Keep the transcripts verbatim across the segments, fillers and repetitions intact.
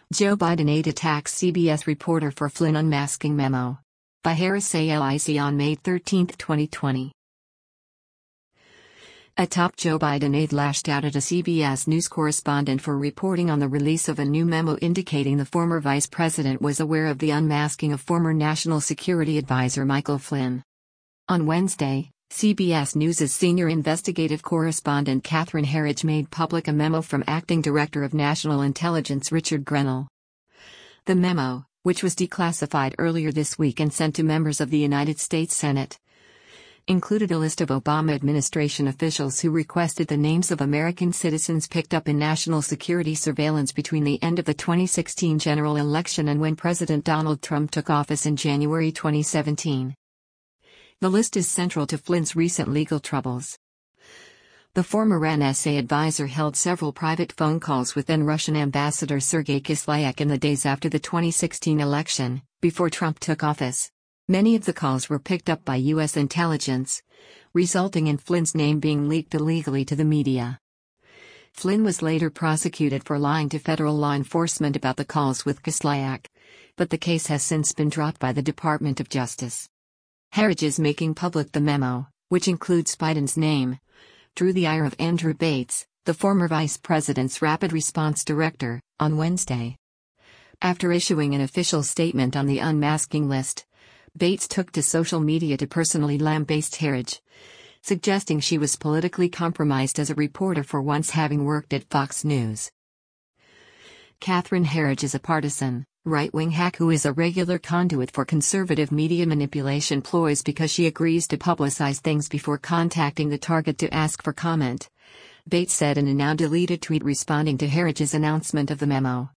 Joe Biden aide attacks C B S reporter for Flynn unmasking memo. By Harris Alic on May thirteenth, twenty twenty. A top Joe Biden aide lashed out at a C B S News correspondent for reporting on the release of a new memo indicating the former vice president was aware of the unmasking of former National Security Advisor Michael Flynn. On Wednesday, C B S News' senior investigative correspondent Catherine Herridge made public a memo from Acting Director of National Intelligence Richard Grenell. The memo, which was declassified earlier this week and sent to members of the United States Senate, included a list of Obama administration officials who requested the names of American citizens picked up in national security surveillance between the end of the twenty sixteen general election and when President Donald Trump took office in January twenty seventeen. The list is central to Flynn's recent legal troubles. The former N S A advisor held several private phone calls with then-Russian Ambassador Sergei Kislyak in the days after the twenty sixteen election, before Trump took office. Many of the calls were picked up by U S intelligence, resulting in Flynn's name being leaked illegally to the media. Flynn was later prosecuted for lying to federal law enforcement about the calls with Kislyak, but the case has since been dropped by the Department of Justice. Herridge is making public the memo, which includes Biden's name, drew the ire of Andrew Bates, the former vice president's rapid response director, on Wednesday. After issuing an official statement on the unmasking list, Bates took to social media to personally lambaste Herridge, suggesting she was politically compromised as a reporter for once having worked at Fox News. Catherine Herridge is a partisan, right-wing hack who is a regular conduit for conservative media manipulation ploys because she agrees to publicize things before contacting the target to ask for comment, Bates said in a now-deleted tweet responding to Herridge's announcement of the memo.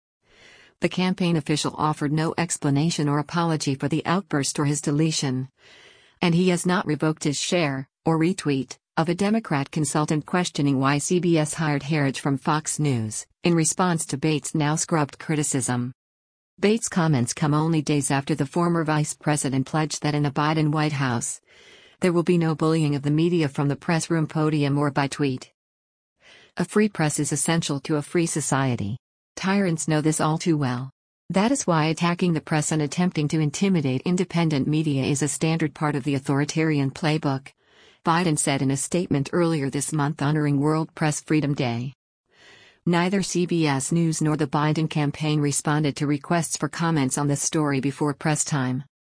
The campaign official offered no explanation or apology for the outburst or his deletion, and he has not revoked his share, or retweet, of a Democrat consultant questioning why C B S hired Herridge from Fox News, in response to Bates' now-scrubbed criticism. Bates' comments come only days after the former vice president pledged that in a Biden White House, there will be no bullying of the media from the press room podium or by tweet. A free press is essential to a free society. Tyrants know this all too well. That is why attacking the press and attempting to intimidate independent media is a standard part of the authoritarian playbook, Biden said in a statement earlier this month honoring World Press Freedom Day. Neither C B S News nor the Biden campaign responded to requests for comments on the story before press time.